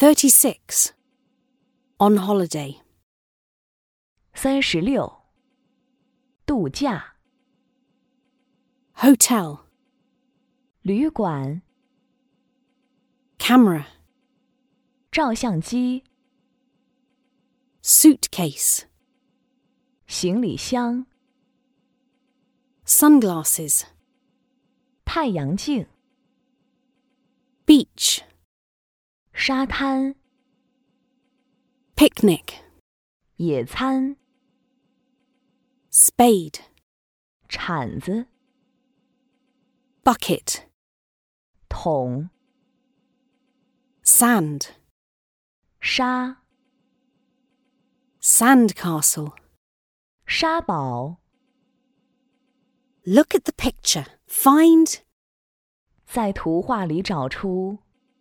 36. On holiday. 36. 度假 Hotel. 旅馆 Camera. 照相机 Suitcase. 行李箱 Sunglasses. 太阳镜 Beach. 沙滩 Picnic. 野餐 Spade. 铲子 Bucket. 桶 Sand. 沙 Sandcastle. 沙堡 Look at the picture. Find 在图画里找出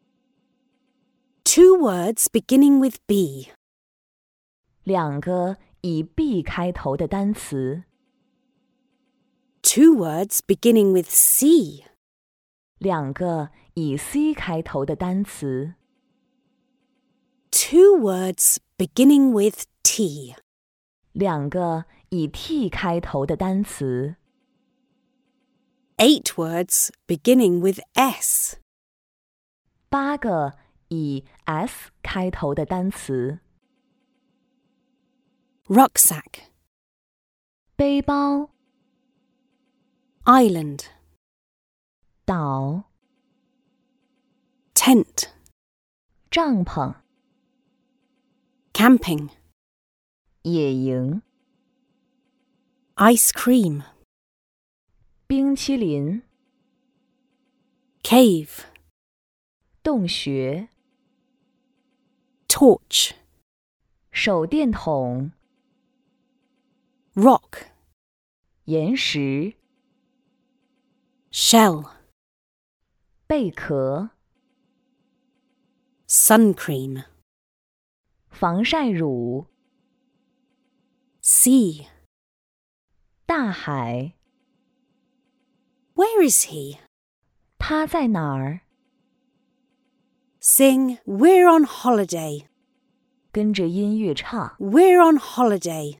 two words beginning with B. 2个以 B 开头的单词 Two words beginning with C. 2个以 C 开头的单词 Two words beginning with T. 2个以 T 开头的单词 Eight words beginning with S. 8个以 S 开头的单词 Rucksack. 背包 Island. 岛 Tent. 帐篷 Camping. 野营 Ice cream. 冰淇淋 Cave. 洞穴 Torch. 手电筒 Rock. 岩石 Shell. 贝壳 Sun cream. 防晒乳 Sea. 大海 Where is he? 他在哪儿 Sing We're on holiday. 跟着音乐唱 We're on holiday.